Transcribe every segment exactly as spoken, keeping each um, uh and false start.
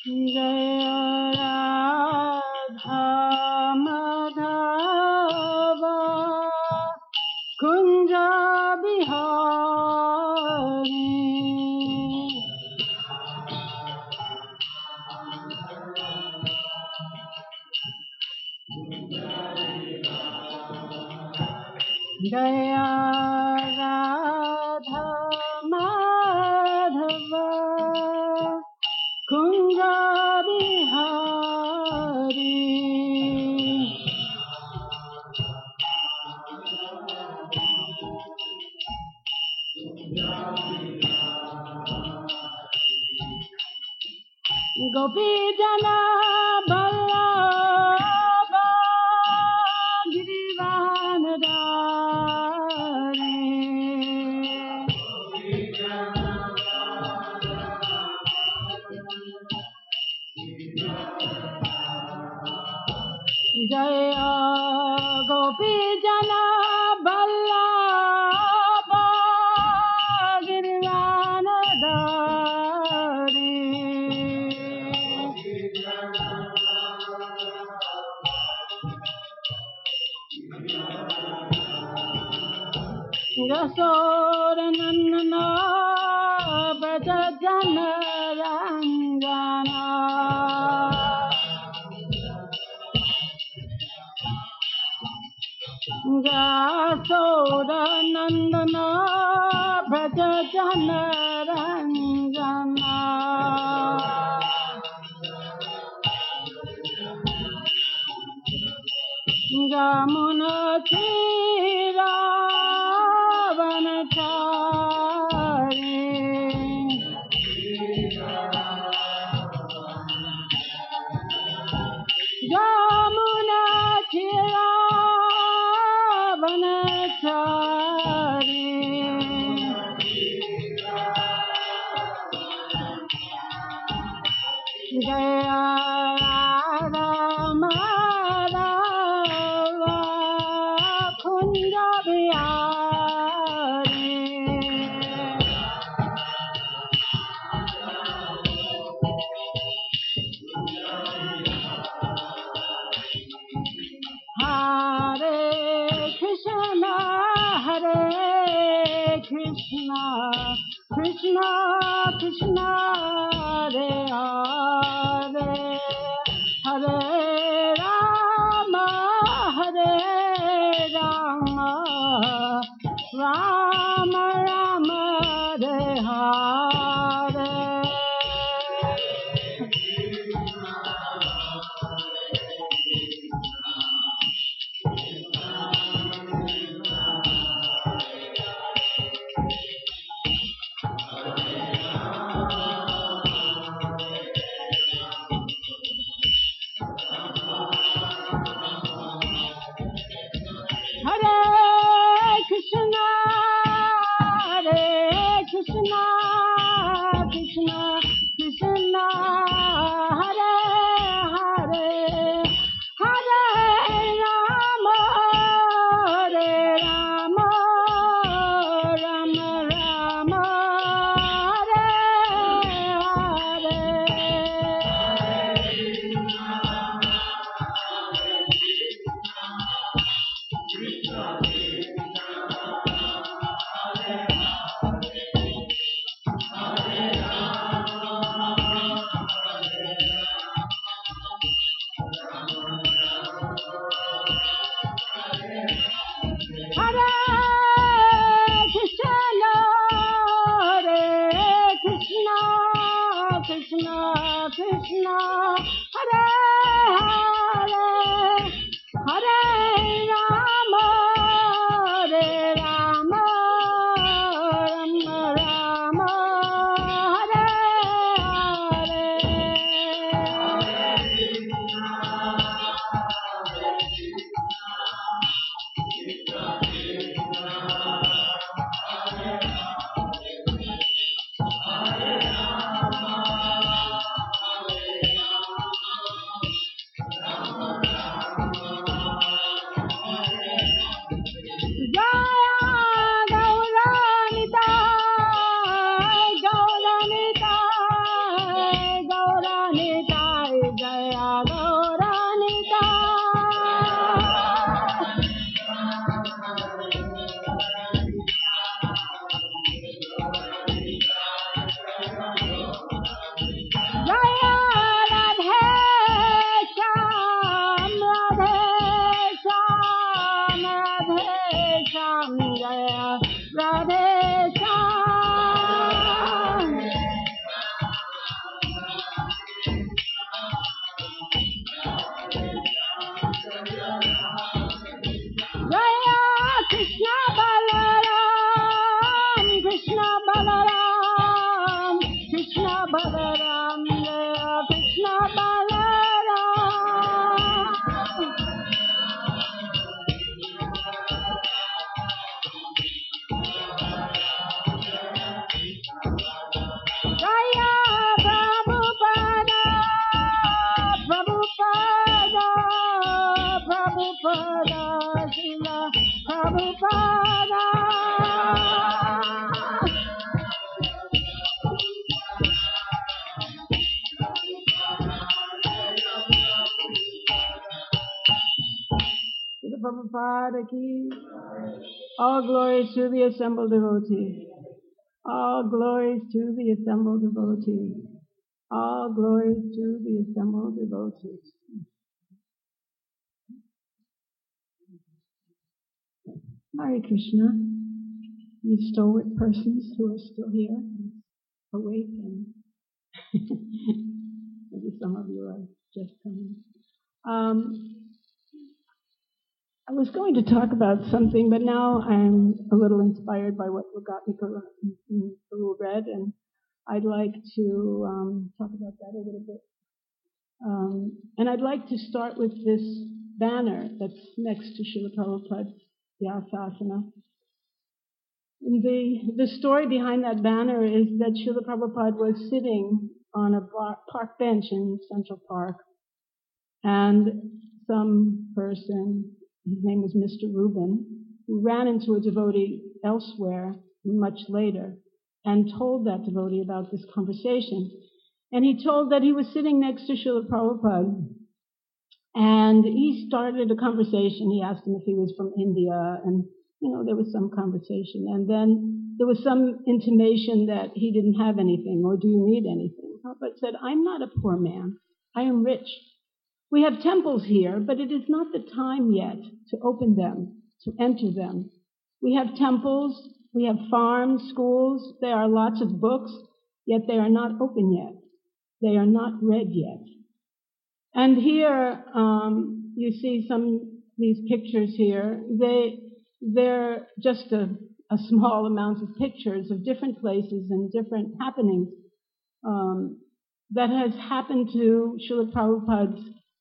Jaya Radha Madhava Kunja Bihari Jaya Radha Madhava Kunja Bihari Gopi Jana Ballabha Girivanadari Jaya Gopi Jana Ballabha Girivanadari Yasodanandana Braja Jana Ranjana Yasodanandana Braja Jana Ranjana Jamuna Tira Vanachari Jamuna Tira Vanachari Jaya Radha Madhava Kunja Bihari Hare Krishna Hare Krishna Krishna Krishna Hare Hare Hare Rama Hare Rama Rama Rama Hare Hare Prabhupada ki. All glories to the assembled devotees. All glories to the assembled devotees. All glories to the assembled devotees. Hare Krishna. You stalwart persons who are still here, awake, and maybe some of you are just coming. Um, I was going to talk about something, but now I'm a little inspired by what Logatnika Guru read, and I'd like to um, talk about that a little bit. Um, and I'd like to start with this banner that's next to Srila Prabhupada's Vyasasana. And the, the story behind that banner is that Srila Prabhupada was sitting on a park bench in Central Park, and some person, his name was Mister Rubin, who ran into a devotee elsewhere much later and told that devotee about this conversation. And he told that he was sitting next to Srila Prabhupada, and he started a conversation. He asked him if he was from India, and you know, there was some conversation. And then there was some intimation that he didn't have anything, or do you need anything? Prabhupada said, I'm not a poor man. I am rich. We have temples here, but it is not the time yet to open them, to enter them. We have temples, we have farms, schools, there are lots of books, yet they are not open yet. They are not read yet. And here, um, you see some, these pictures here, they, they're just a, a small amount of pictures of different places and different happenings, um, that has happened to Srila Prabhupada's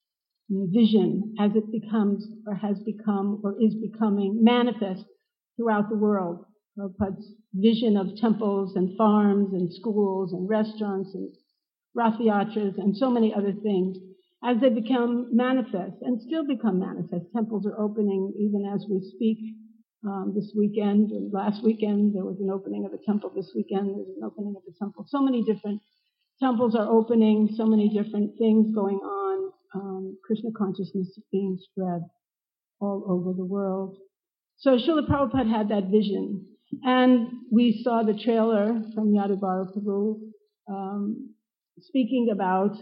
vision as it becomes or has become or is becoming manifest throughout the world. Prabhupada's vision of temples and farms and schools and restaurants and Rath Yatras and so many other things as they become manifest and still become manifest. Temples are opening even as we speak. Um, this weekend and last weekend there was an opening of a temple. This weekend there's an opening of a temple. So many different temples are opening, so many different things going on. Um, Krishna consciousness is being spread all over the world. So Srila Prabhupada had that vision. And we saw the trailer from Yadubara Prabhu um, speaking about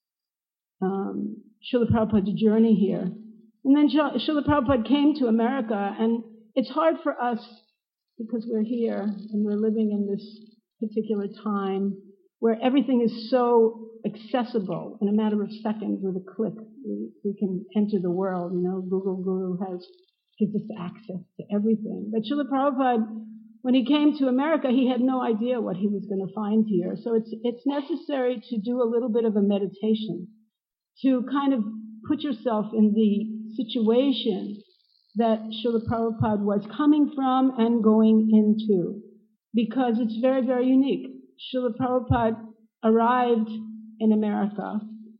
um, Srila Prabhupada's journey here. And then Srila Prabhupada came to America, and it's hard for us because we're here and we're living in this particular time where everything is so accessible in a matter of seconds with a click. We, we can enter the world, you know, Google Guru has, gives us access to everything. But Srila Prabhupada, when he came to America, he had no idea what he was going to find here. So it's, it's necessary to do a little bit of a meditation, to kind of put yourself in the situation that Srila Prabhupada was coming from and going into, because it's very, very unique. Srila Prabhupada arrived in America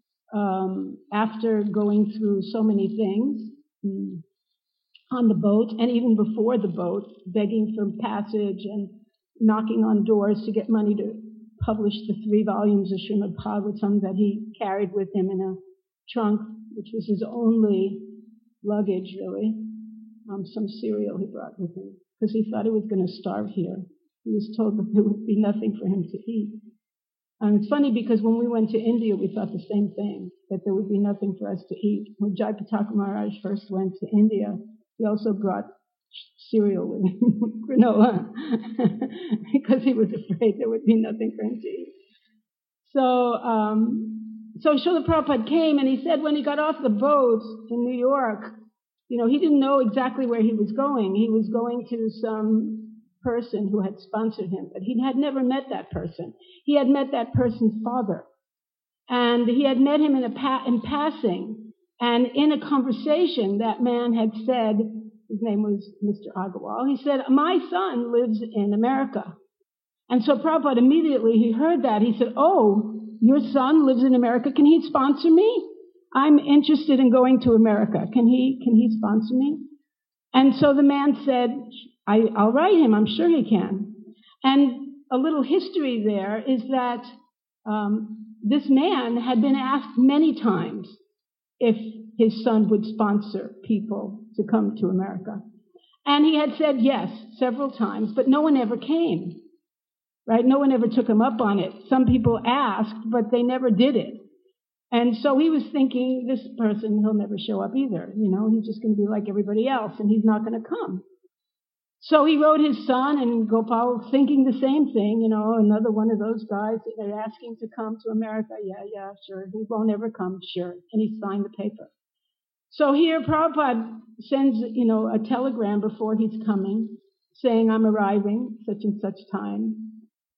um, after going through so many things mm, on the boat, and even before the boat, begging for passage and knocking on doors to get money to publish the three volumes of Srimad Bhagavatam that he carried with him in a trunk, which was his only luggage, really. Um, some cereal he brought with him, because he thought he was going to starve here. He was told that there would be nothing for him to eat. And it's funny because when we went to India, we thought the same thing, that there would be nothing for us to eat. When Jayapataka Maharaj first went to India, he also brought cereal with him, granola, because he was afraid there would be nothing for him to eat. So, um, so Srila Prabhupada came, and he said when he got off the boat in New York, you know, he didn't know exactly where he was going. He was going to some person who had sponsored him, but he had never met that person. He had met that person's father, and he had met him in a pa- in passing, and in a conversation that man had said, his name was Mister Agarwal, he said, my son lives in America. And so Prabhupada immediately, he heard that, he said, oh, your son lives in America, can he sponsor me? I'm interested in going to America. Can he, can he sponsor me? And so the man said, I, I'll write him. I'm sure he can. And a little history there is that um, this man had been asked many times if his son would sponsor people to come to America. And he had said yes several times, but no one ever came, right? No one ever took him up on it. Some people asked, but they never did it. And so he was thinking, this person, he'll never show up either. You know, he's just going to be like everybody else, and he's not going to come. So he wrote his son, and Gopal thinking the same thing, you know, another one of those guys that they're asking to come to America. Yeah, yeah, sure. He won't ever come, sure. And he signed the paper. So here Prabhupada sends, you know, a telegram before he's coming, saying, I'm arriving such and such time.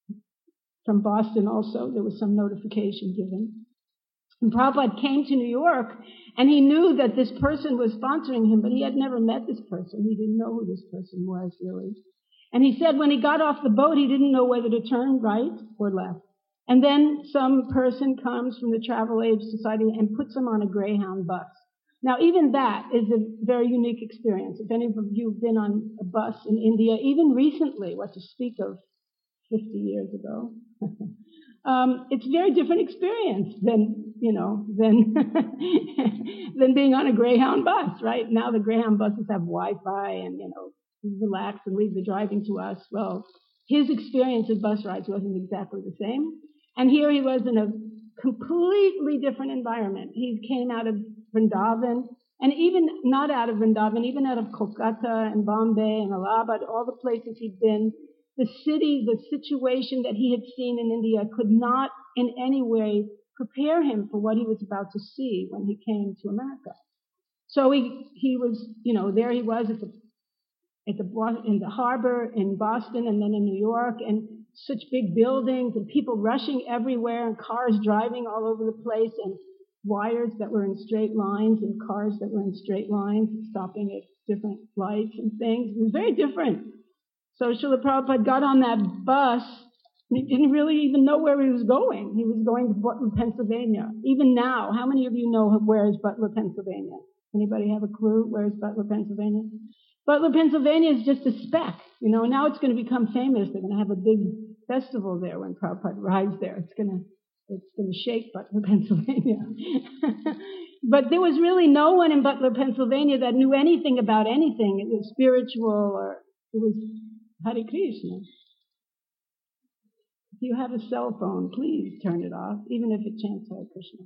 From Boston also, there was some notification given. And Prabhupada came to New York, and he knew that this person was sponsoring him, but he had never met this person. He didn't know who this person was, really. And he said when he got off the boat, he didn't know whether to turn right or left. And then some person comes from the Travel Age Society and puts him on a Greyhound bus. Now, even that is a very unique experience. If any of you have been on a bus in India, even recently, what to speak of fifty years ago, um, it's a very different experience than, you know, than, than being on a Greyhound bus, right? Now the Greyhound buses have Wi-Fi and, you know, relax and leave the driving to us. Well, his experience of bus rides wasn't exactly the same. And here he was in a completely different environment. He came out of Vrindavan, and even not out of Vrindavan, even out of Kolkata and Bombay and Allahabad, all the places he'd been, the city, the situation that he had seen in India could not in any way prepare him for what he was about to see when he came to America. So he he was, you know, there he was at the at the in the harbor in Boston and then in New York, and such big buildings and people rushing everywhere and cars driving all over the place and wires that were in straight lines and cars that were in straight lines stopping at different lights and things. It was very different. So Srila Prabhupada got on that bus, and he didn't really even know where he was going. He was going to Butler, Pennsylvania. Even now, how many of you know where is Butler, Pennsylvania? Anybody have a clue where is Butler, Pennsylvania? Butler, Pennsylvania is just a speck. You know, now it's going to become famous. They're going to have a big festival there when Prabhupada rides there. It's going to it's going to shake Butler, Pennsylvania. But there was really no one in Butler, Pennsylvania that knew anything about anything. It was spiritual, or it was Hare Krishna. If you have a cell phone, please turn it off, even if it chants Hare Krishna.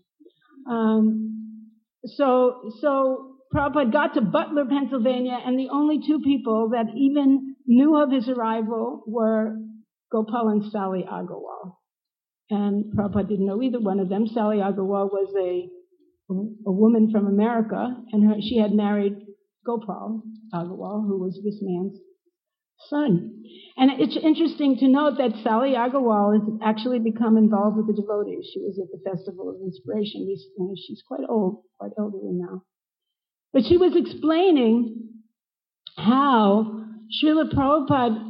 Um, so, so Prabhupada got to Butler, Pennsylvania, and the only two people that even knew of his arrival were Gopal and Sally Agarwal. And Prabhupada didn't know either one of them. Sally Agarwal was a, a woman from America, and her, she had married Gopal Agarwal, who was this man's son. And it's interesting to note that Sally Agarwal has actually become involved with the devotees. She was at the Festival of Inspiration recently. She's quite old, quite elderly now. But she was explaining how Srila Prabhupada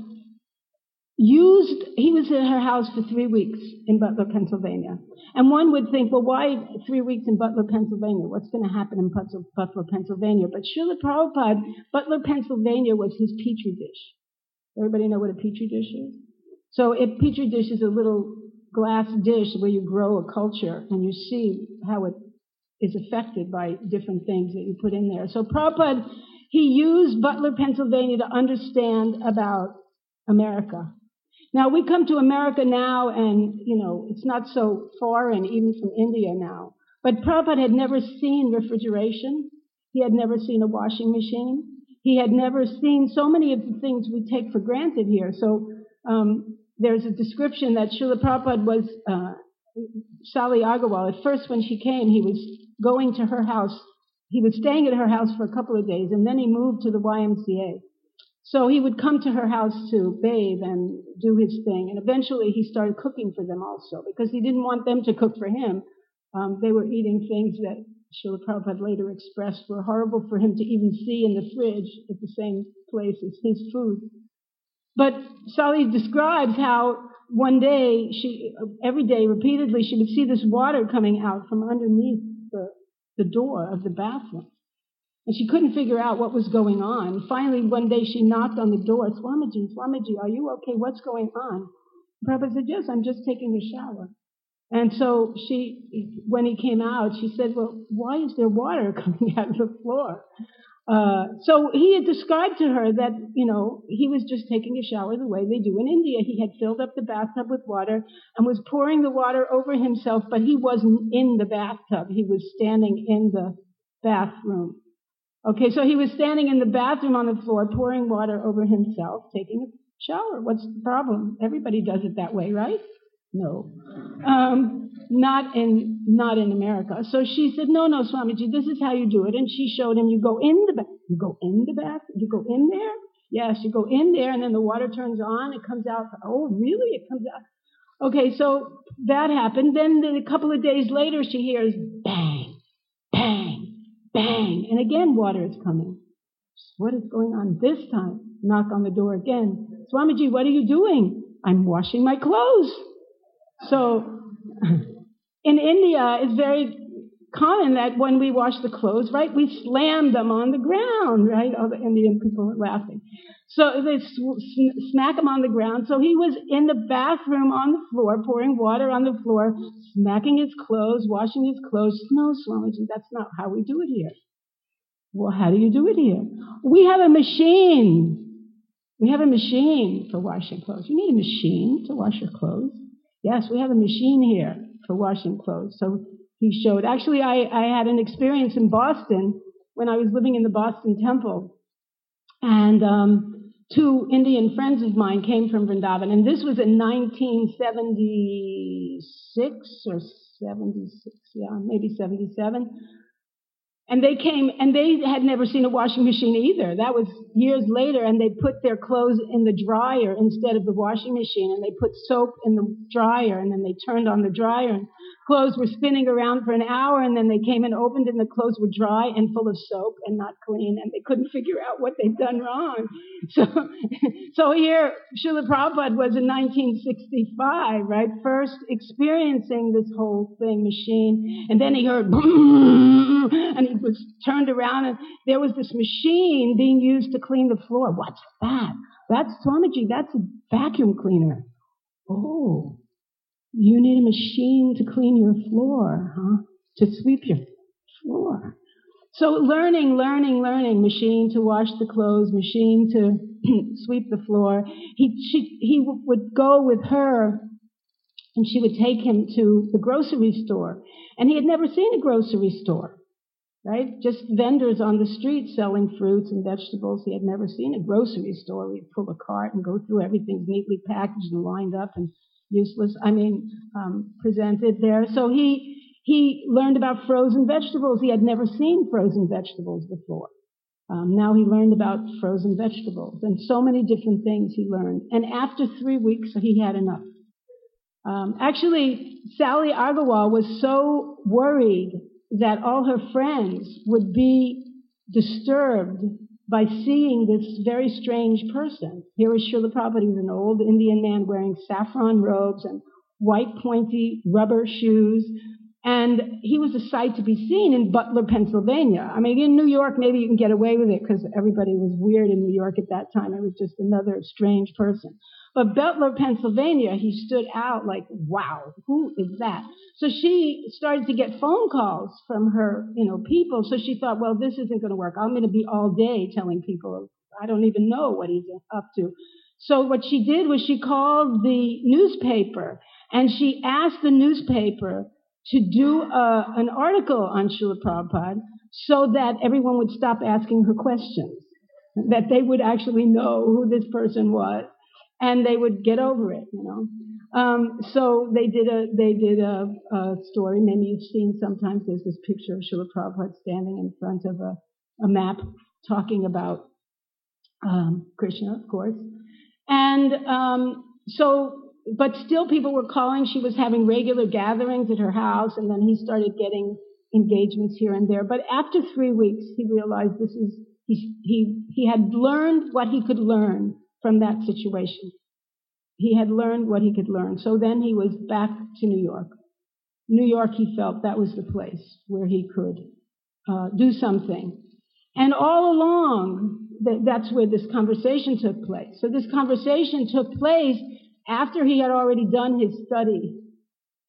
used, he was at her house for three weeks in Butler, Pennsylvania. And one would think, well, why three weeks in Butler, Pennsylvania? What's going to happen in Butler, Pennsylvania? But Srila Prabhupada, Butler, Pennsylvania was his petri dish. Everybody know what a petri dish is? So a petri dish is a little glass dish where you grow a culture and you see how it is affected by different things that you put in there. So Prabhupada, he used Butler, Pennsylvania to understand about America. Now, we come to America now and, you know, it's not so foreign, even from India now. But Prabhupada had never seen refrigeration. He had never seen a washing machine. He had never seen so many of the things we take for granted here. So um, there's a description that Srila Prabhupada was, uh, Sally Agarwal, at first when she came, he was going to her house. He was staying at her house for a couple of days, and then he moved to the Y M C A. So he would come to her house to bathe and do his thing. And eventually he started cooking for them also, because he didn't want them to cook for him. Um, they were eating things that Srila Prabhupada later expressed were horrible for him to even see in the fridge at the same place as his food. But Sally describes how one day, she, every day, repeatedly, she would see this water coming out from underneath the, the door of the bathroom. And she couldn't figure out what was going on. Finally, one day she knocked on the door. Swamiji, Swamiji, are you okay? What's going on? Prabhupada said, yes, I'm just taking a shower. And so she, when he came out, she said, well, why is there water coming out of the floor? Uh, so he had described to her that, you know, he was just taking a shower the way they do in India. He had filled up the bathtub with water and was pouring the water over himself, but he wasn't in the bathtub. He was standing in the bathroom. Okay, so he was standing in the bathroom on the floor, pouring water over himself, taking a shower. What's the problem? Everybody does it that way, right? No. Um, not in, not in America. So she said, no, no, Swamiji, this is how you do it. And she showed him, you go in the bath, you go in the bath, you go in there? Yes, you go in there and then the water turns on, it comes out. Oh, really? It comes out. Okay, so that happened. Then a couple of days later, she hears bang, bang, bang. And again, water is coming. What is going on this time? Knock on the door again. Swamiji, what are you doing? I'm washing my clothes. So in India, it's very common that when we wash the clothes, right, we slam them on the ground, right? All the Indian people are laughing. So they sw- smack them on the ground. So he was in the bathroom on the floor, pouring water on the floor, smacking his clothes, washing his clothes. No, Swamiji, that's not how we do it here. Well, how do you do it here? We have a machine. We have a machine for washing clothes. You need a machine to wash your clothes. Yes, we have a machine here for washing clothes. So he showed. Actually, I, I had an experience in Boston when I was living in the Boston Temple. And um, two Indian friends of mine came from Vrindavan. And this was in nineteen seventy-six or seventy-six, yeah, maybe seventy-seven. And they came, and they had never seen a washing machine either. That was years later, and they put their clothes in the dryer instead of the washing machine, and they put soap in the dryer, and then they turned on the dryer, and clothes were spinning around for an hour, and then they came and opened, and the clothes were dry and full of soap and not clean, and they couldn't figure out what they'd done wrong. So, so here, Srila Prabhupada was in nineteen sixty-five, right, first experiencing this whole thing, machine, and then he heard, and he was turned around, and there was this machine being used to clean the floor. What's that? That's, Swamiji, that's a vacuum cleaner. Oh, you need a machine to clean your floor, huh? To sweep your floor. So learning, learning, learning, machine to wash the clothes, machine to sweep the floor. He, she, he would go with her, and she would take him to the grocery store. And he had never seen a grocery store. Right? Just vendors on the street selling fruits and vegetables. He had never seen a grocery store. We'd pull a cart and go through everything neatly packaged and lined up and useless, I mean, um, presented there. So he, he learned about frozen vegetables. He had never seen frozen vegetables before. Um, now he learned about frozen vegetables and so many different things he learned. And after three weeks, he had enough. Um, actually, Sally Agarwal was so worried that all her friends would be disturbed by seeing this very strange person. Here was Srila Prabhupada. He was an old Indian man wearing saffron robes and white pointy rubber shoes. And he was a sight to be seen in Butler, Pennsylvania. I mean, in New York, maybe you can get away with it because everybody was weird in New York at that time. It was just another strange person. But Butler, Pennsylvania, he stood out like, wow, who is that? So she started to get phone calls from her, you know, people. So she thought, well, this isn't going to work. I'm going to be all day telling people, I don't even know what he's up to. So what she did was she called the newspaper and she asked the newspaper to do a, an article on Srila Prabhupada so that everyone would stop asking her questions, that they would actually know who this person was. And they would get over it, you know. Um, so they did a they did a, a story. Maybe you've seen sometimes. There's this picture of Srila Prabhupada standing in front of a, a map talking about um, Krishna, of course. And um, so, but still, people were calling. She was having regular gatherings at her house, and then he started getting engagements here and there. But after three weeks, he realized this is he he he had learned what he could learn from that situation. He had learned what he could learn. So then he was back to New York. New York, he felt that was the place where he could uh, do something. And all along, th- that's where this conversation took place. So this conversation took place after he had already done his study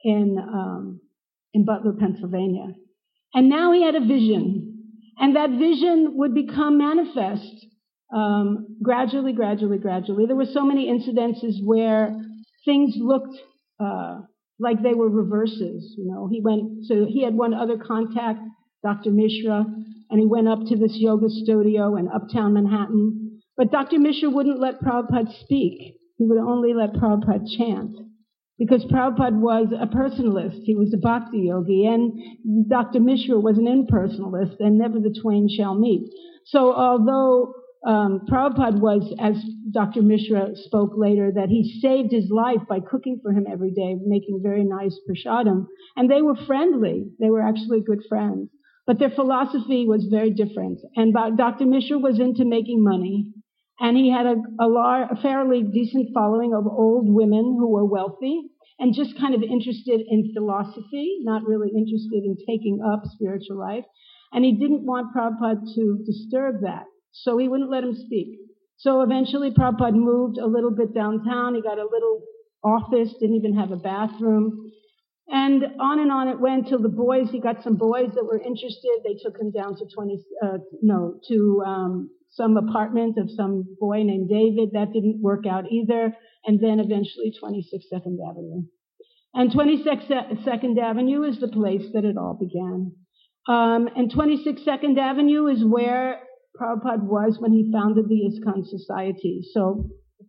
in um, in Butler, Pennsylvania. And now he had a vision, and that vision would become manifest um, gradually, gradually, gradually. There were so many incidences where things looked uh, like they were reverses. You know, he went. So he had one other contact, Doctor Mishra, and he went up to this yoga studio in Uptown Manhattan. But Doctor Mishra wouldn't let Prabhupada speak. He would only let Prabhupada chant, because Prabhupada was a personalist. He was a bhakti yogi, and Doctor Mishra was an impersonalist, and never the twain shall meet. So although um, Prabhupada was, as Doctor Mishra spoke later, that he saved his life by cooking for him every day, making very nice prasadam, and they were friendly. They were actually good friends. But their philosophy was very different. And Doctor Mishra was into making money. And he had a, a, lar- a fairly decent following of old women who were wealthy and just kind of interested in philosophy, not really interested in taking up spiritual life. And he didn't want Prabhupada to disturb that, so he wouldn't let him speak. So eventually Prabhupada moved a little bit downtown. He got a little office, didn't even have a bathroom. And on and on it went till the boys, he got some boys that were interested. They took him down to twenty, uh, no, to um, some apartment of some boy named David. That didn't work out either. And then eventually twenty-six Second Avenue. And twenty-six Second Avenue is the place that it all began. Um, and twenty-six Second Avenue is where Prabhupada was when he founded the ISKCON Society. So,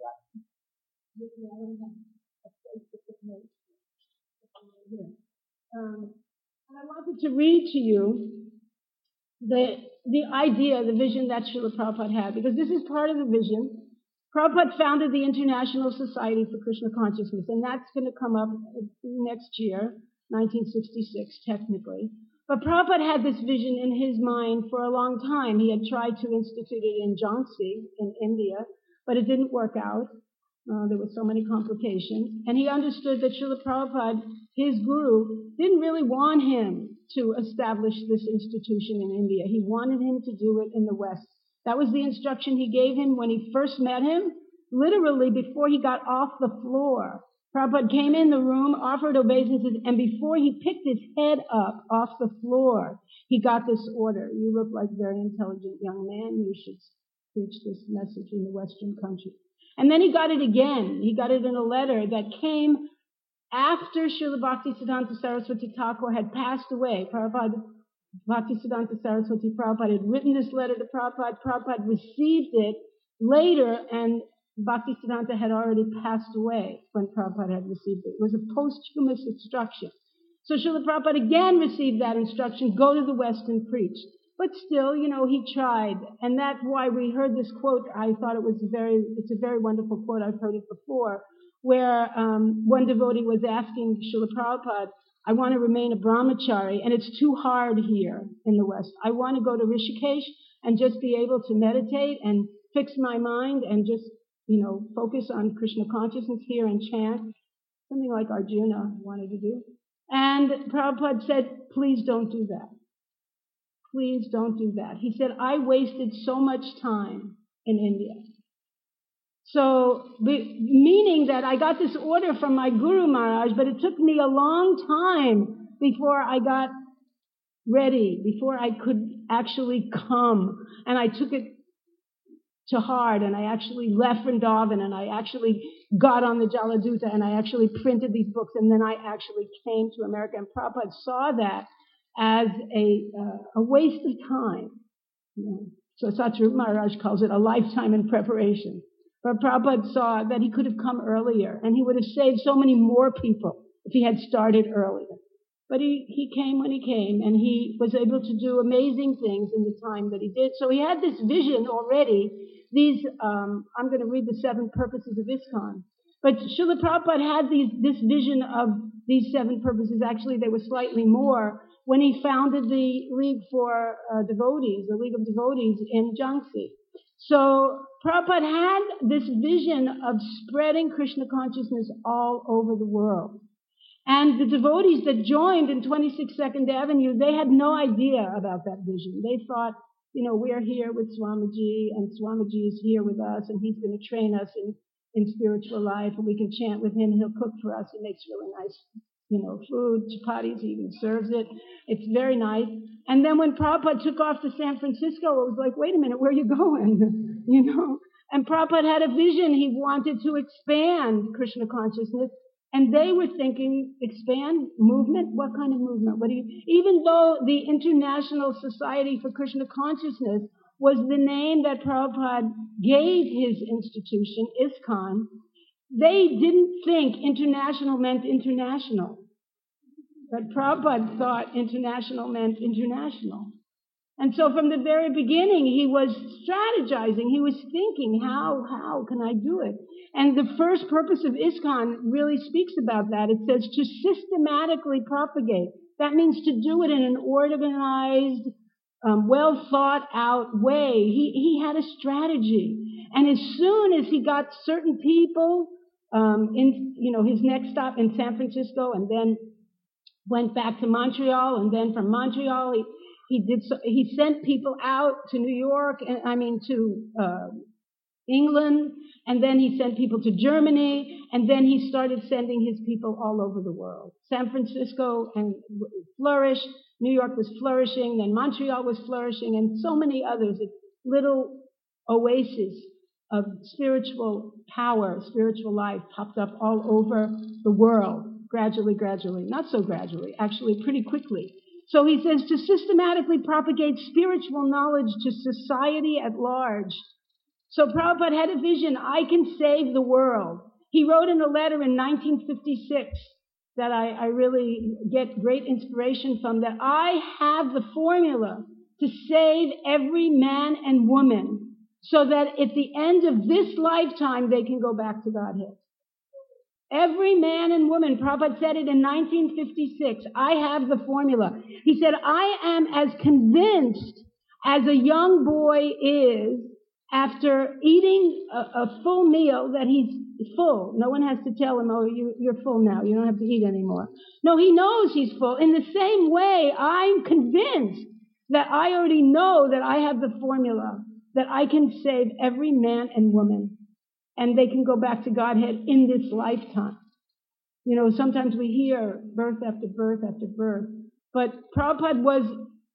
Um, and I wanted to read to you the the idea, the vision that Srila Prabhupada had, because this is part of the vision. Prabhupada founded the International Society for Krishna Consciousness, and that's going to come up next year, nineteen sixty-six, technically. But Prabhupada had this vision in his mind for a long time. He had tried to institute it in Jhansi, in India, but it didn't work out. Uh, there were so many complications. And he understood that Srila Prabhupada, his guru, didn't really want him to establish this institution in India. He wanted him to do it in the West. That was the instruction he gave him when he first met him. Literally, before he got off the floor, Prabhupada came in the room, offered obeisances, and before he picked his head up off the floor, he got this order. You look like a very intelligent young man. You should preach this message in the Western country. And then he got it again. He got it in a letter that came after Srila Bhaktisiddhanta Saraswati Thakur had passed away. Prabhupada, Bhaktisiddhanta Saraswati Prabhupada had written this letter to Prabhupada. Prabhupada received it later, and Bhaktisiddhanta had already passed away when Prabhupada had received it. It was a posthumous instruction. So Srila Prabhupada again received that instruction, go to the West and preach. But still, you know, he tried. And that's why we heard this quote. I thought it was very, it's a very wonderful quote. I've heard it before, where um, one devotee was asking Srila Prabhupada, I want to remain a brahmachari, and it's too hard here in the West. I want to go to Rishikesh and just be able to meditate and fix my mind and just, you know, focus on Krishna consciousness here and chant, something like Arjuna wanted to do. And Prabhupada said, please don't do that. Please don't do that. He said, I wasted so much time in India. So, meaning that I got this order from my Guru Maharaj, but it took me a long time before I got ready, before I could actually come. And I took it to heart, and I actually left Vrindavan, and I actually got on the Jaladuta, and I actually printed these books, and then I actually came to America. And Prabhupada saw that as a, uh, a waste of time. You know? So Satyarupa Maharaj calls it a lifetime in preparation. But Prabhupada saw that he could have come earlier, and he would have saved so many more people if he had started earlier. But he, he came when he came, and he was able to do amazing things in the time that he did. So he had this vision already. These, um, I'm going to read the seven purposes of ISKCON. But Srila Prabhupada had these, this vision of these seven purposes. Actually, there were slightly more when he founded the League for uh, Devotees, the League of Devotees in Jhansi. So Prabhupada had this vision of spreading Krishna consciousness all over the world. And the devotees that joined in twenty-six Second Avenue, they had no idea about that vision. They thought, you know, we're here with Swamiji, and Swamiji is here with us, and he's going to train us in, in spiritual life, and we can chant with him, he'll cook for us, he makes really nice you know, food, chapatis, he even serves it. It's very nice. And then when Prabhupada took off to San Francisco, it was like, wait a minute, where are you going? you know? And Prabhupada had a vision. He wanted to expand Krishna consciousness. And they were thinking, expand movement? What kind of movement? What do you, even though the International Society for Krishna Consciousness was the name that Prabhupada gave his institution, ISKCON, they didn't think international meant international. But Prabhupada thought international meant international. And so from the very beginning, he was strategizing. He was thinking, how, how can I do it? And the first purpose of ISKCON really speaks about that. It says to systematically propagate. That means to do it in an organized, um, well thought out way. He, he had a strategy. And as soon as he got certain people, um, in, you know, his next stop in San Francisco, and then went back to Montreal, and then from Montreal, he, he did so, he sent people out to New York, and I mean to uh, England, and then he sent people to Germany, and then he started sending his people all over the world. San Francisco and flourished, New York was flourishing, then Montreal was flourishing, and so many others. It's little oases of spiritual power, spiritual life popped up all over the world. Gradually, gradually, not so gradually, actually pretty quickly. So he says to systematically propagate spiritual knowledge to society at large. So Prabhupada had a vision, I can save the world. He wrote in a letter in nineteen fifty-six that I, I really get great inspiration from, that I have the formula to save every man and woman so that at the end of this lifetime they can go back to Godhead. Every man and woman, Prabhupada said it in nineteen fifty-six, I have the formula. He said, I am as convinced as a young boy is after eating a, a full meal that he's full. No one has to tell him, oh, you, you're full now. You don't have to eat anymore. No, he knows he's full. In the same way, I'm convinced that I already know that I have the formula, that I can save every man and woman. And they can go back to Godhead in this lifetime. You know, sometimes we hear birth after birth after birth. But Prabhupada was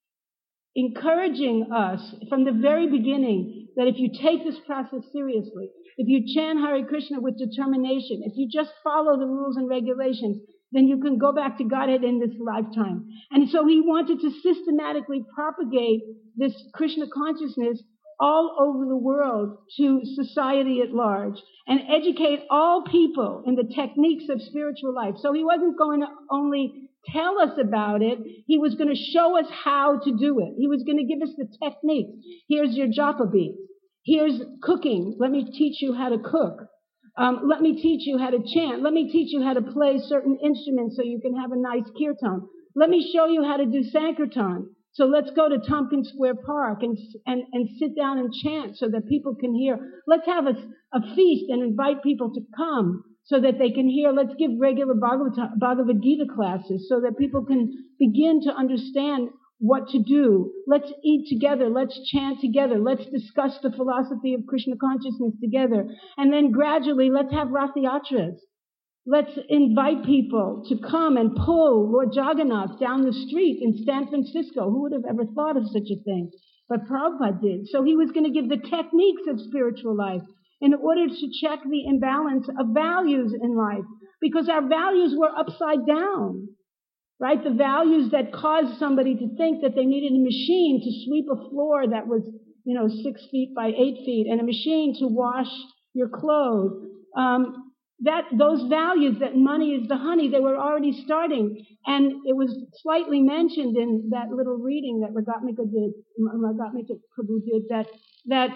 encouraging us from the very beginning that if you take this process seriously, if you chant Hare Krishna with determination, if you just follow the rules and regulations, then you can go back to Godhead in this lifetime. And so he wanted to systematically propagate this Krishna consciousness all over the world to society at large and educate all people in the techniques of spiritual life. So he wasn't going to only tell us about it, he was going to show us how to do it. He was going to give us the techniques. Here's your japa beads. Here's cooking. Let me teach you how to cook. Um, let me teach you how to chant. Let me teach you how to play certain instruments so you can have a nice kirtan. Let me show you how to do Sankirtan. So let's go to Tompkins Square Park and, and, and sit down and chant so that people can hear. Let's have a, a feast and invite people to come so that they can hear. Let's give regular Bhagavad, Bhagavad Gita classes so that people can begin to understand what to do. Let's eat together. Let's chant together. Let's discuss the philosophy of Krishna consciousness together. And then gradually, let's have Rathayatras. Let's invite people to come and pull Lord Jagannath down the street in San Francisco. Who would have ever thought of such a thing? But Prabhupada did. So he was going to give the techniques of spiritual life in order to check the imbalance of values in life, because our values were upside down, right? The values that caused somebody to think that they needed a machine to sweep a floor that was, you know, six feet by eight feet and a machine to wash your clothes. Um, That, those values, that money is the honey, they were already starting. And it was slightly mentioned in that little reading that Ragatmika did, Ragatmika Prabhu did, that, that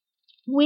we,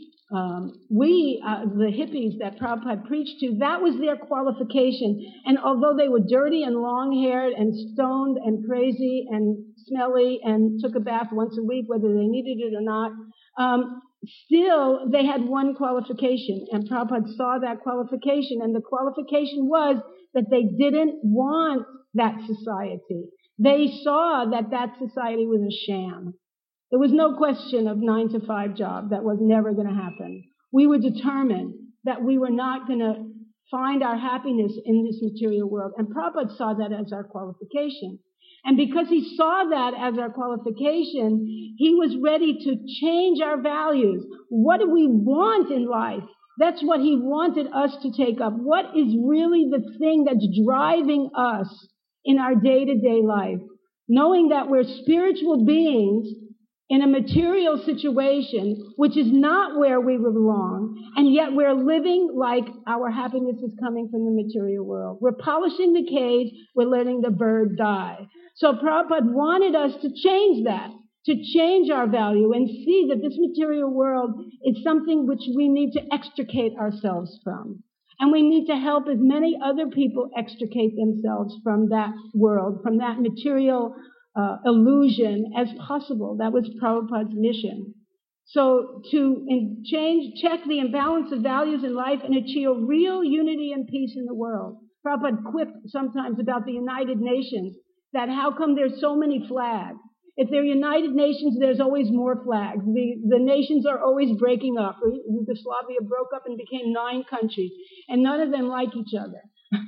um, we, uh, the hippies that Prabhupada preached to, that was their qualification. And although they were dirty and long-haired and stoned and crazy and smelly and took a bath once a week, whether they needed it or not, um, still, they had one qualification, and Prabhupada saw that qualification, and the qualification was that they didn't want that society. They saw that that society was a sham. There was no question of nine to five job. That was never going to happen. We were determined that we were not going to find our happiness in this material world. And Prabhupada saw that as our qualification. And because he saw that as our qualification, he was ready to change our values. What do we want in life? That's what he wanted us to take up. What is really the thing that's driving us in our day-to-day life? Knowing that we're spiritual beings in a material situation, which is not where we belong, and yet we're living like our happiness is coming from the material world. We're polishing the cage, we're letting the bird die. So Prabhupada wanted us to change that, to change our value and see that this material world is something which we need to extricate ourselves from. And we need to help as many other people extricate themselves from that world, from that material uh, illusion as possible. That was Prabhupada's mission. So to in change, check the imbalance of values in life and achieve real unity and peace in the world. Prabhupada quipped sometimes about the United Nations, that how come there's so many flags? If they're United Nations, there's always more flags. The, the nations are always breaking up. Yugoslavia broke up and became nine countries, and none of them like each other.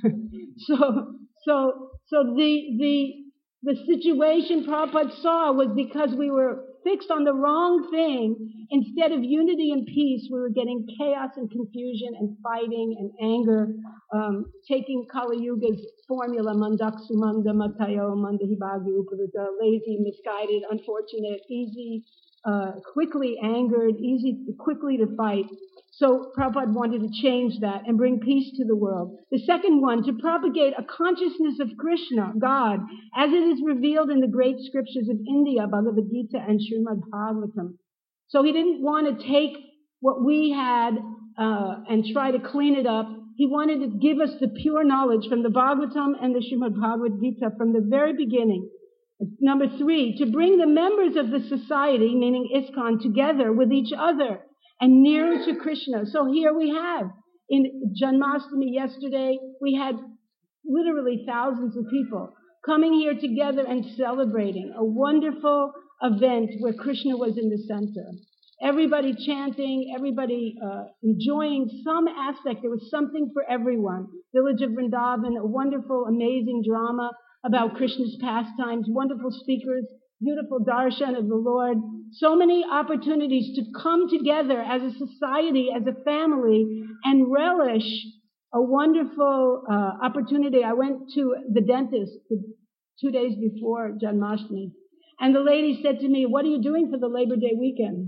so, so, so the, the, the situation Prabhupada saw was because we were fixed on the wrong thing. Instead of unity and peace, we were getting chaos and confusion and fighting and anger, um, taking Kali Yuga's formula, mandaksu manda matayo manda hibagi uparita, lazy, misguided, unfortunate, easy, uh, quickly angered, easy, quickly to fight. So Prabhupada wanted to change that and bring peace to the world. The second one, to propagate a consciousness of Krishna, God, as it is revealed in the great scriptures of India, Bhagavad Gita and Srimad Bhagavatam. So he didn't want to take what we had uh, and try to clean it up. He wanted to give us the pure knowledge from the Bhagavatam and the Srimad Bhagavad Gita from the very beginning. Number three, to bring the members of the society, meaning ISKCON, together with each other and nearer to Krishna. So here we have, in Janmashtami yesterday, we had literally thousands of people coming here together and celebrating a wonderful event where Krishna was in the center. Everybody chanting, everybody uh, enjoying some aspect. There was something for everyone. Village of Vrindavan, a wonderful, amazing drama about Krishna's pastimes, wonderful speakers, beautiful darshan of the Lord. So many opportunities to come together as a society, as a family, and relish a wonderful uh, opportunity. I went to the dentist two days before Janmashtami, and the lady said to me, "What are you doing for the Labor Day weekend?"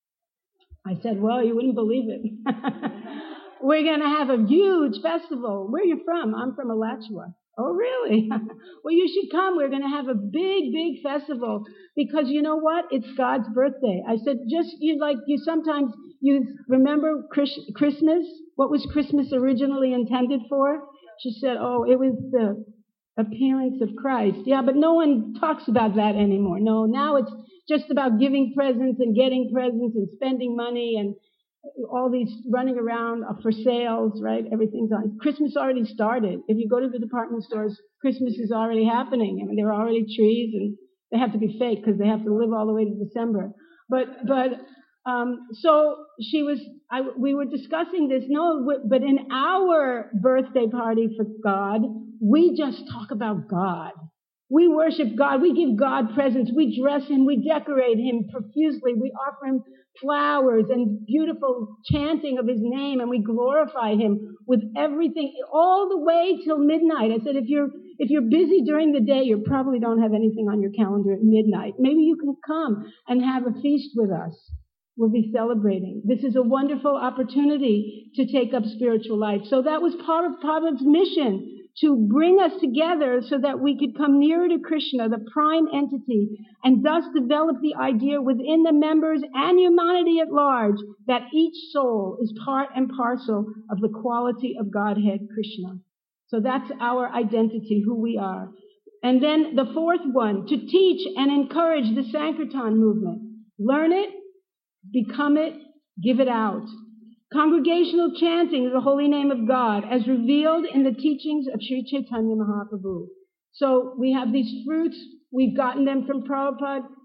I said, "Well, you wouldn't believe it. We're going to have a huge festival." "Where are you from?" "I'm from Alachua." "Oh, really?" "Well, you should come. We're going to have a big, big festival because you know what? It's God's birthday." I said, just you like you sometimes you remember Christmas? What was Christmas originally intended for? She said, "Oh, it was the appearance of Christ." "Yeah, but no one talks about that anymore. No, now it's just about giving presents and getting presents and spending money and all these running around for sales, right? Everything's on. Christmas already started. If you go to the department stores, Christmas is already happening. I mean, there are already trees, and they have to be fake because they have to live all the way to December. But, but, um, so she was, I, we were discussing this. No, but in our birthday party for God, we just talk about God. We worship God. We give God presents. We dress Him. We decorate Him profusely. We offer Him flowers and beautiful chanting of His name, and we glorify Him with everything all the way till midnight. I said, if you're if you're busy during the day, you probably don't have anything on your calendar at midnight. Maybe you can come and have a feast with us. We'll be celebrating. This is a wonderful opportunity to take up spiritual life. So that was part of Prabhupada's mission, to bring us together so that we could come nearer to Krishna, the prime entity, and thus develop the idea within the members and humanity at large that each soul is part and parcel of the quality of Godhead, Krishna. So that's our identity, who we are. And then the fourth one, to teach and encourage the Sankirtan movement. Learn it, become it, give it out. Congregational chanting of the holy name of God as revealed in the teachings of Sri Chaitanya Mahaprabhu. So we have these fruits. We've gotten them from Prabhupada.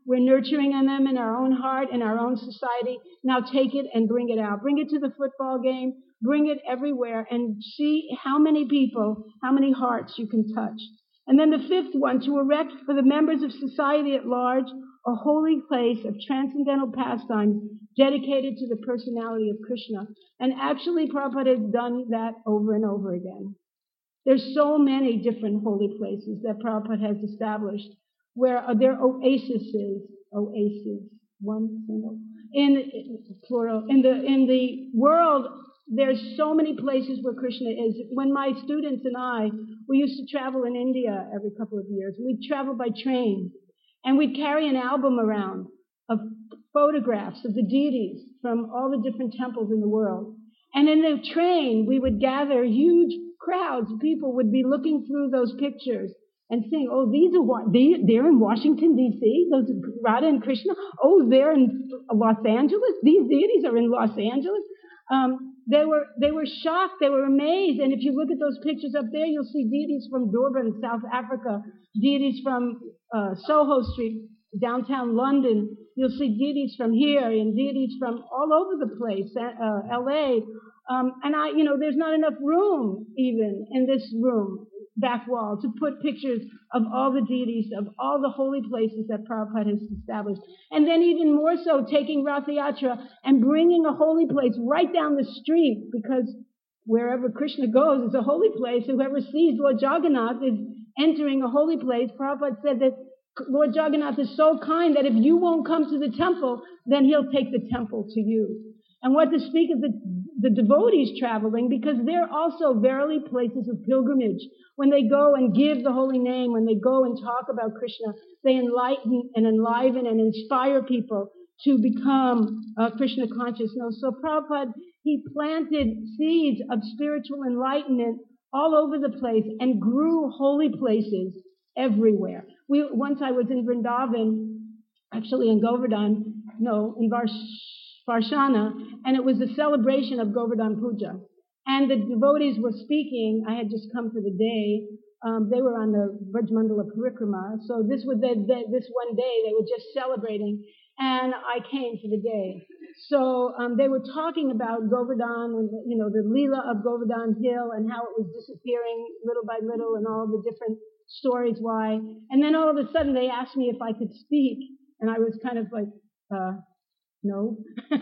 We're nurturing them in our own heart, in our own society. Now take it and bring it out. Bring it to the football game. Bring it everywhere and see how many people, how many hearts you can touch. And then the fifth one, to erect for the members of society at large a holy place of transcendental pastimes dedicated to the personality of Krishna. And actually, Prabhupada has done that over and over again. There's so many different holy places that Prabhupada has established where uh, there are oases, oases, one single, in plural, in the in the world. There's so many places where Krishna is. When my students and I, we used to travel in India every couple of years. We'd travel by train, and we'd carry an album around of photographs of the deities from all the different temples in the world. And in the train, we would gather huge crowds. People would be looking through those pictures and saying, oh, these are they, they're in Washington, D C, those Radha and Krishna. Oh, they're in Los Angeles. These deities are in Los Angeles. Um, they were they were shocked. They were amazed. And if you look at those pictures up there, you'll see deities from Durban, South Africa, deities from uh, Soho Street, downtown London. You'll see deities from here and deities from all over the place, uh, L A. Um, and I, you know, there's not enough room even in this room, back wall, to put pictures of all the deities, of all the holy places that Prabhupada has established. And then even more so, taking Ratha Yatra and bringing a holy place right down the street, because wherever Krishna goes is a holy place. Whoever sees Lord Jagannath is entering a holy place. Prabhupada said that Lord Jagannath is so kind that if you won't come to the temple, then he'll take the temple to you. And what to speak of the, the devotees traveling, because they're also verily places of pilgrimage. When they go and give the holy name, when they go and talk about Krishna, they enlighten and enliven and inspire people to become uh, Krishna conscious. No, so Prabhupada, he planted seeds of spiritual enlightenment all over the place and grew holy places everywhere. We, once I was in Vrindavan, actually in Govardhan, no, in Varsh, Varshana, and it was a celebration of Govardhan Puja. And the devotees were speaking. I had just come for the day. Um, they were on the Vrajmandala Parikrama. So this was the, the, this one day they were just celebrating, and I came for the day. So um, they were talking about Govardhan and, you know, the Leela of Govardhan Hill and how it was disappearing little by little and all the different stories why. And then all of a sudden they asked me if I could speak, and I was kind of like, uh, no.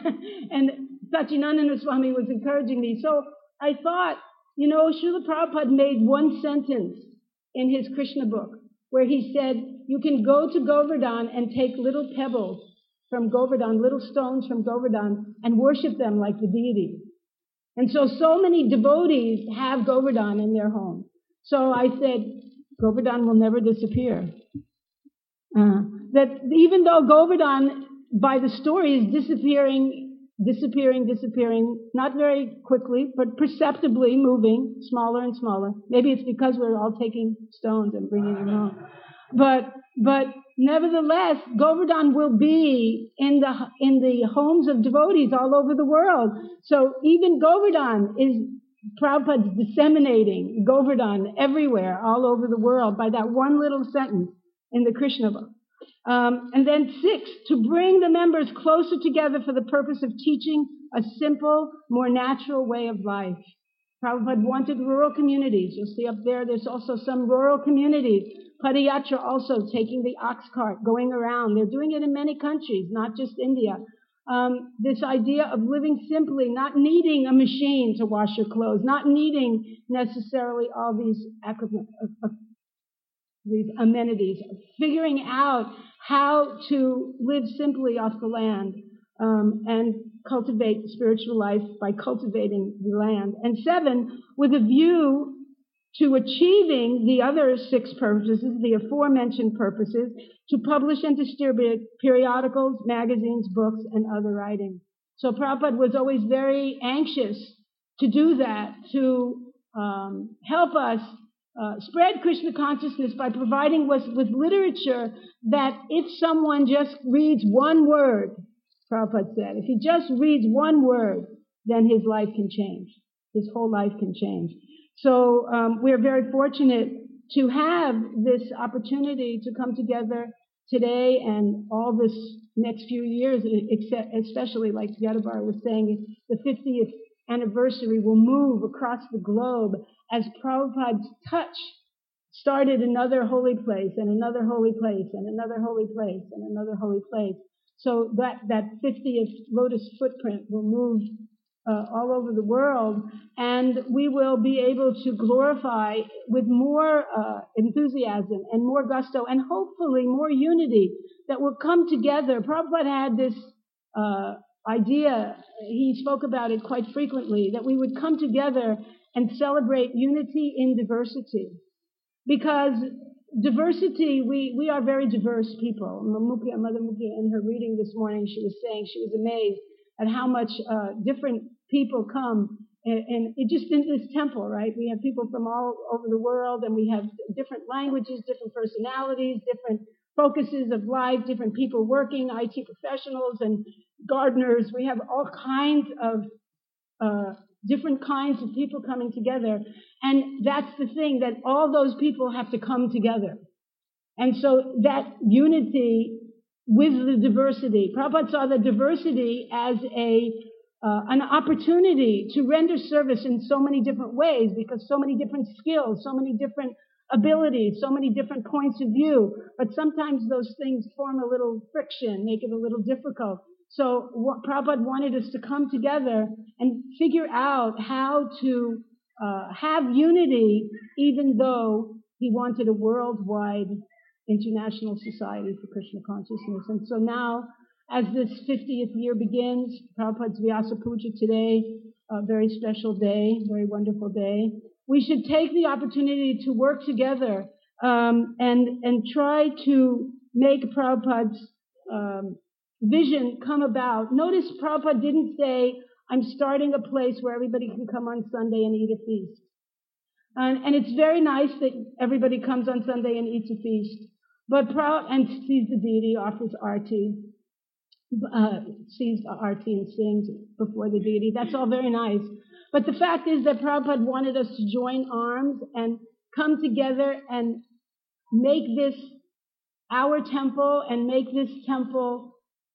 And Satchidananda Swami was encouraging me. So I thought, you know, Srila Prabhupada made one sentence in his Krishna book where he said, you can go to Govardhan and take little pebbles from Govardhan, little stones from Govardhan, and worship them like the deity. And so, so many devotees have Govardhan in their home. So I said, Govardhan will never disappear. Uh, that even though Govardhan, by the story, is disappearing, disappearing, disappearing, not very quickly, but perceptibly moving, smaller and smaller. Maybe it's because we're all taking stones and bringing them home. But, but nevertheless, Govardhan will be in the, in the homes of devotees all over the world. So even Govardhan is, Prabhupada's disseminating Govardhan everywhere, all over the world, by that one little sentence in the Krishna book. Um, and then six, to bring the members closer together for the purpose of teaching a simple, more natural way of life. Prabhupada wanted rural communities. You'll see up there, there's also some rural communities. Padayatra also taking the ox cart, going around. They're doing it in many countries, not just India. Um, this idea of living simply, not needing a machine to wash your clothes, not needing necessarily all these acrobat- uh, uh, these amenities, figuring out how to live simply off the land um, and cultivate spiritual life by cultivating the land. And seven, with a view to achieving the other six purposes, the aforementioned purposes, to publish and distribute periodicals, magazines, books, and other writing. So Prabhupada was always very anxious to do that, to um, help us Uh, spread Krishna consciousness by providing us with literature that if someone just reads one word, Prabhupada said, if he just reads one word, then his life can change. His whole life can change. So um, we're very fortunate to have this opportunity to come together today and all this next few years, except, especially like Yadabar was saying, the fiftieth anniversary will move across the globe as Prabhupada's touch started another holy place and another holy place and another holy place and another holy place. So that, that fiftieth lotus footprint will move uh, all over the world, and we will be able to glorify with more uh, enthusiasm and more gusto and hopefully more unity that will come together. Prabhupada had this uh, idea, he spoke about it quite frequently, that we would come together and celebrate unity in diversity. Because diversity, we, we are very diverse people. Mukya, Mother Mukya, in her reading this morning, she was saying she was amazed at how much uh, different people come. And, and it just in this temple, right? We have people from all over the world, and we have different languages, different personalities, different focuses of life, different people working, I T professionals and gardeners. We have all kinds of uh, different kinds of people coming together. And that's the thing, that all those people have to come together. And so that unity with the diversity, Prabhupada saw the diversity as a uh, an opportunity to render service in so many different ways, because so many different skills, so many different abilities, so many different points of view. But sometimes those things form a little friction, make it a little difficult. So what Prabhupada wanted us to come together and figure out how to uh, have unity, even though he wanted a worldwide international society for Krishna consciousness. And so now, as this fiftieth year begins, Prabhupada's Vyasa Puja today, a very special day, very wonderful day, we should take the opportunity to work together um, and and try to make Prabhupada's um, vision come about. Notice Prabhupada didn't say, I'm starting a place where everybody can come on Sunday and eat a feast. And, and it's very nice that everybody comes on Sunday and eats a feast, but Prabhupada, and sees the deity, offers arti, uh, sees the arti and sings before the deity. That's all very nice. But the fact is that Prabhupada wanted us to join arms and come together and make this our temple and make this temple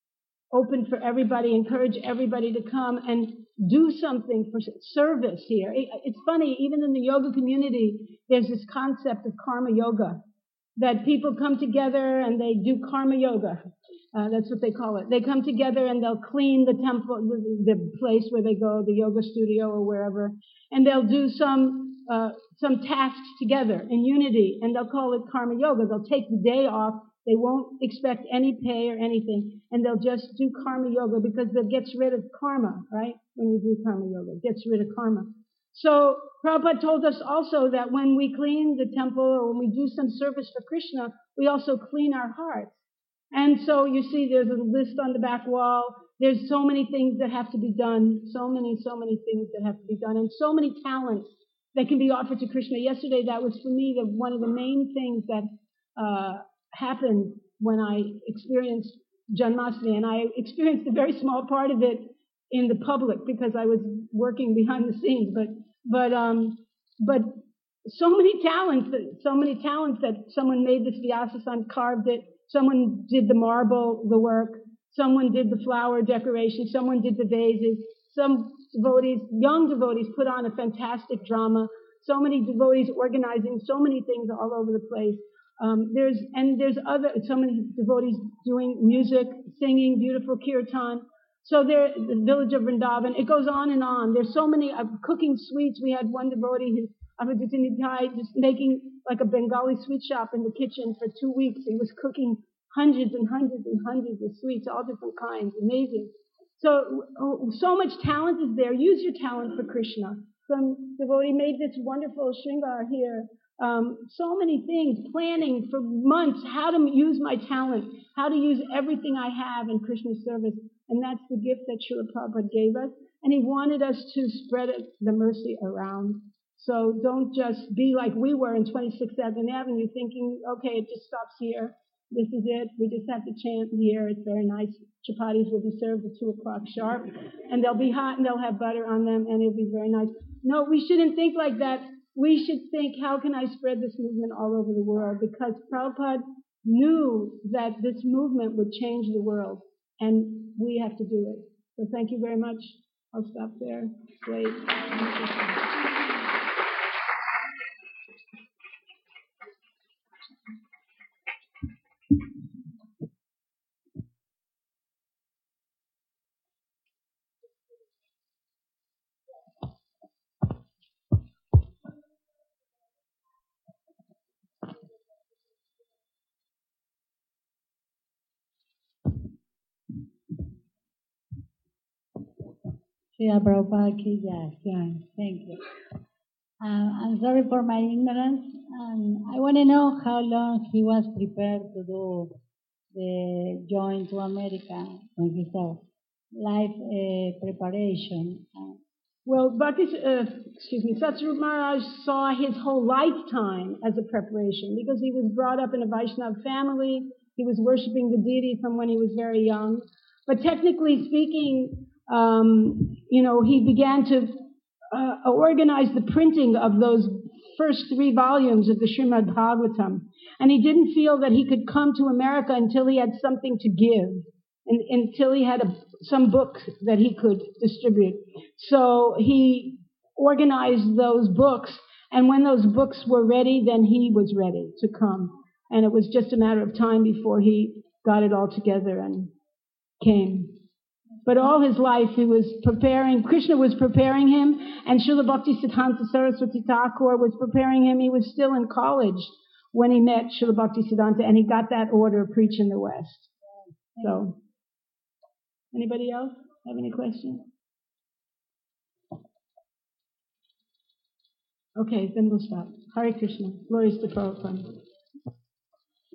open for everybody, encourage everybody to come and do something for service here. It's funny, even in the yoga community, there's this concept of karma yoga, that people come together and they do karma yoga. Uh, that's what they call it. They come together and they'll clean the temple, the, the place where they go, the yoga studio or wherever, and they'll do some uh, some tasks together in unity, and they'll call it karma yoga. They'll take the day off. They won't expect any pay or anything, and they'll just do karma yoga because that gets rid of karma, right? When you do karma yoga, it gets rid of karma. So Prabhupada told us also that when we clean the temple or when we do some service for Krishna, we also clean our hearts. And so you see there's a list on the back wall. There's so many things that have to be done, so many, so many things that have to be done, and so many talents that can be offered to Krishna. Yesterday, that was for me the, one of the main things that uh, happened when I experienced Janmashtami, and I experienced a very small part of it in the public because I was working behind the scenes. But but um but so many talents, that, so many talents that someone made this Vyasasan, carved it. Someone did the marble, the work. Someone did the flower decoration. Someone did the vases. Some devotees, young devotees, put on a fantastic drama. So many devotees organizing so many things all over the place. Um, there's and there's other so many devotees doing music, singing, beautiful kirtan. So there, the village of Vrindavan. It goes on and on. There's so many uh, cooking sweets. We had one devotee who Avaditinitai just making like a Bengali sweet shop in the kitchen for two weeks. He was cooking hundreds and hundreds and hundreds of sweets, all different kinds. Amazing. So, so much talent is there. Use your talent for Krishna. Some devotee made this wonderful shringar here. Um, so many things, planning for months, how to use my talent, how to use everything I have in Krishna's service. And that's the gift that Srila Prabhupada gave us. And he wanted us to spread it, the mercy around. So don't just be like we were in twenty-sixth Avenue Avenue thinking, okay, it just stops here. This is it. We just have to chant here. It's very nice. Chapatis will be served at two o'clock sharp. And they'll be hot and they'll have butter on them and it'll be very nice. No, we shouldn't think like that. We should think, how can I spread this movement all over the world? Because Prabhupada knew that this movement would change the world, and we have to do it. So thank you very much. I'll stop there. It's late. Srila Prabhupada ki jai. Thank you. Uh, I'm sorry for my ignorance. Um, I want to know how long he was prepared to do the join to America when he said life uh, preparation. Uh, Well, Bhakti, uh, excuse me, Satsvarup Maharaj saw his whole lifetime as a preparation because he was brought up in a Vaishnava family. He was worshiping the deity from when he was very young. But technically speaking, um, you know, he began to uh, organize the printing of those first three volumes of the Srimad Bhagavatam. And he didn't feel that he could come to America until he had something to give, and, until he had a, some book that he could distribute. So he organized those books, and when those books were ready, then he was ready to come. And it was just a matter of time before he got it all together and came. But all his life he was preparing, Krishna was preparing him, and Srila Bhaktisiddhanta Saraswati Thakur was preparing him. He was still in college when he met Srila Bhaktisiddhanta, and he got that order, Preach in the West. So, anybody else have any questions? Okay, then we'll stop. Hare Krishna. Glories to Prabhupada.